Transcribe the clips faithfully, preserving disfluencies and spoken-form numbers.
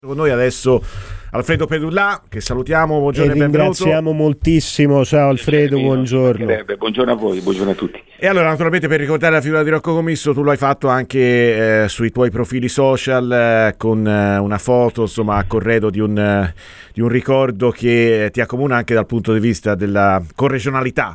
Con noi adesso Alfredo Pedullà, che salutiamo, buongiorno e, e ringraziamo moltissimo. Ciao Alfredo, buongiorno. Buongiorno a voi, buongiorno a tutti. E allora, naturalmente, per ricordare la figura di Rocco Commisso, tu lo hai fatto anche eh, sui tuoi profili social eh, con eh, una foto, insomma, a corredo di un, eh, di un ricordo che ti accomuna anche dal punto di vista della corregionalità.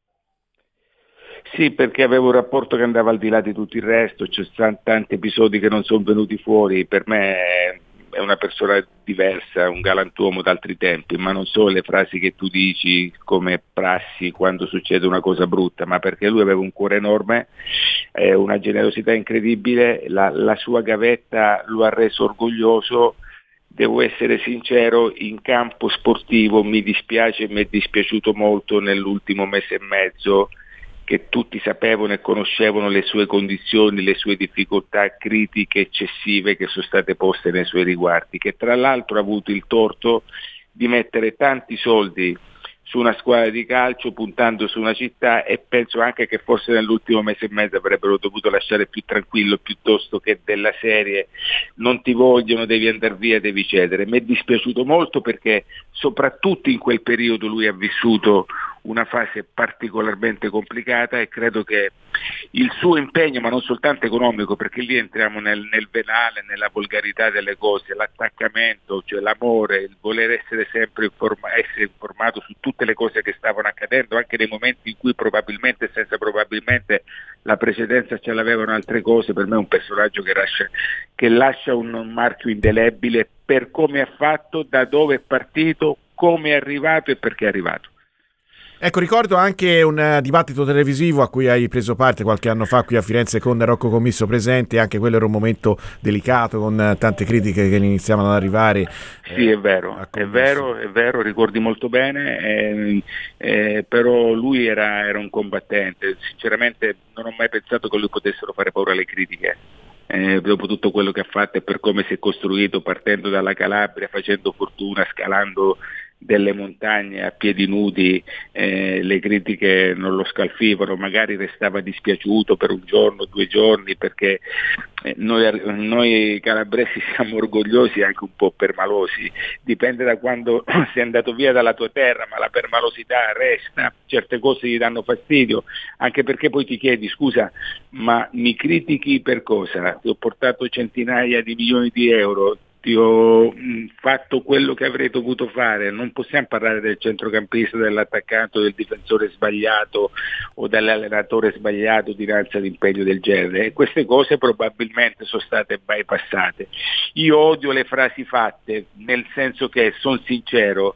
Sì, perché avevo un rapporto che andava al di là di tutto il resto, c'è stati tanti episodi che non sono venuti fuori. Per me è una persona diversa, un galantuomo d'altri tempi, ma non solo le frasi che tu dici come prassi quando succede una cosa brutta, ma perché lui aveva un cuore enorme, eh, una generosità incredibile, la, la sua gavetta lo ha reso orgoglioso. Devo essere sincero, in campo sportivo mi dispiace, mi è dispiaciuto molto nell'ultimo mese e mezzo, che tutti sapevano e conoscevano le sue condizioni, le sue difficoltà critiche eccessive che sono state poste nei suoi riguardi, che tra l'altro ha avuto il torto di mettere tanti soldi su una squadra di calcio puntando su una città, e penso anche che forse nell'ultimo mese e mezzo avrebbero dovuto lasciare più tranquillo piuttosto che della serie non ti vogliono, devi andare via, devi cedere. Mi è dispiaciuto molto perché soprattutto in quel periodo lui ha vissuto una fase particolarmente complicata, e credo che il suo impegno, ma non soltanto economico, perché lì entriamo nel, nel venale, nella volgarità delle cose, l'attaccamento, cioè l'amore, il voler essere sempre informa- essere informato su tutte le cose che stavano accadendo, anche nei momenti in cui probabilmente, senza probabilmente, la precedenza ce l'avevano altre cose. Per me è un personaggio che lascia, che lascia un, un marchio indelebile per come ha fatto, da dove è partito, come è arrivato e perché è arrivato. Ecco, ricordo anche un uh, dibattito televisivo a cui hai preso parte qualche anno fa qui a Firenze con Rocco Commisso presente. Anche quello era un momento delicato, con uh, tante critiche che iniziavano ad arrivare. Sì, è vero, è vero, è vero, ricordi molto bene, eh, eh, però lui era, era un combattente. Sinceramente non ho mai pensato che lui potessero fare paura alle critiche. Eh, dopo tutto quello che ha fatto e per come si è costruito, partendo dalla Calabria, facendo fortuna, scalando delle montagne a piedi nudi, eh, le critiche non lo scalfivano, magari restava dispiaciuto per un giorno, due giorni, perché eh, noi, noi calabresi siamo orgogliosi e anche un po' permalosi, dipende da quando sei andato via dalla tua terra, ma la permalosità resta, certe cose gli danno fastidio, anche perché poi ti chiedi: scusa, ma mi critichi per cosa? Ti ho portato centinaia di milioni di euro, ti ho mh, fatto quello che avrei dovuto fare. Non possiamo parlare del centrocampista, dell'attaccante, del difensore sbagliato o dell'allenatore sbagliato dinanzi ad impegno del genere, e queste cose probabilmente sono state bypassate. Io odio le frasi fatte, nel senso che, sono sincero,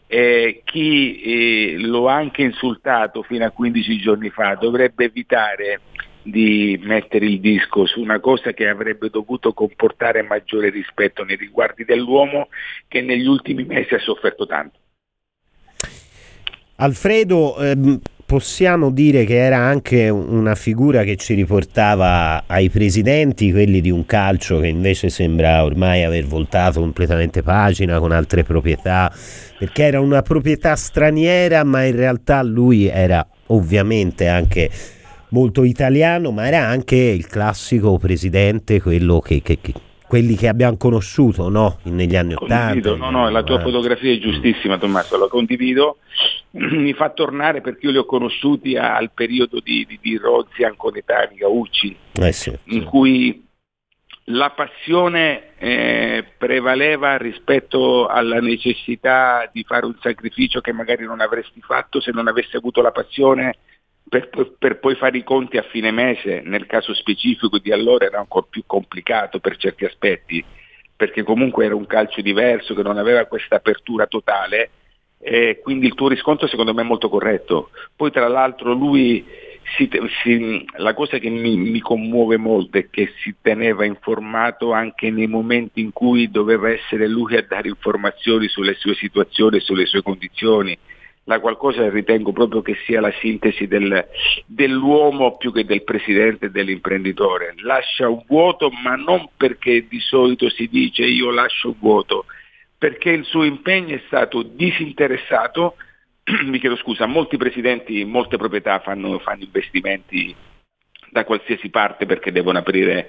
eh, chi eh, lo ha anche insultato fino a quindici giorni fa dovrebbe evitare di mettere il disco su una cosa che avrebbe dovuto comportare maggiore rispetto nei riguardi dell'uomo che negli ultimi mesi ha sofferto tanto. Alfredo, ehm, possiamo dire che era anche una figura che ci riportava ai presidenti, quelli di un calcio che invece sembra ormai aver voltato completamente pagina, con altre proprietà, perché era una proprietà straniera, ma in realtà lui era ovviamente anche molto italiano, ma era anche il classico presidente, quello che, che, che quelli che abbiamo conosciuto, no? Negli anni Condivido, ottanta. no, no, la tua fotografia è giustissima, Tommaso, la condivido. Mi fa tornare, perché io li ho conosciuti al periodo di, di, di Rozzi, Anconetani, Gaucci, eh sì, in sì. cui la passione eh, prevaleva rispetto alla necessità di fare un sacrificio che magari non avresti fatto se non avessi avuto la passione, Per, per poi fare i conti a fine mese. Nel caso specifico di allora era ancora più complicato per certi aspetti, perché comunque era un calcio diverso che non aveva questa apertura totale, e quindi il tuo riscontro secondo me è molto corretto. Poi tra l'altro lui si, si, la cosa che mi, mi commuove molto è che si teneva informato anche nei momenti in cui doveva essere lui a dare informazioni sulle sue situazioni e sulle sue condizioni. La qualcosa ritengo proprio che sia la sintesi del, dell'uomo più che del presidente e dell'imprenditore. Lascia un vuoto, ma non perché di solito si dice io lascio un vuoto, perché il suo impegno è stato disinteressato. Mi chiedo scusa, molti presidenti, molte proprietà fanno, fanno investimenti da qualsiasi parte perché devono aprire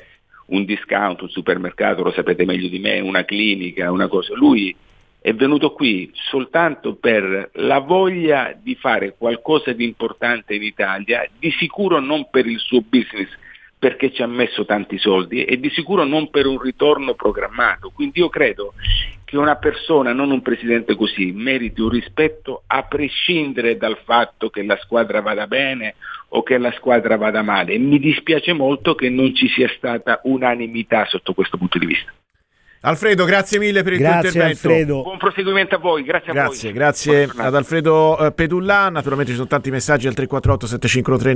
un discount, un supermercato, lo sapete meglio di me, una clinica, una cosa. Lui è venuto qui soltanto per la voglia di fare qualcosa di importante in Italia, di sicuro non per il suo business, perché ci ha messo tanti soldi, e di sicuro non per un ritorno programmato. Quindi io credo che una persona, non un presidente così, meriti un rispetto a prescindere dal fatto che la squadra vada bene o che la squadra vada male, e mi dispiace molto che non ci sia stata unanimità sotto questo punto di vista. Alfredo, grazie mille per il grazie, tuo intervento. Alfredo. Buon proseguimento a voi, grazie a grazie, voi. Grazie ad Alfredo Pedulla. Naturalmente ci sono tanti messaggi al tre quattro otto sette cinque tre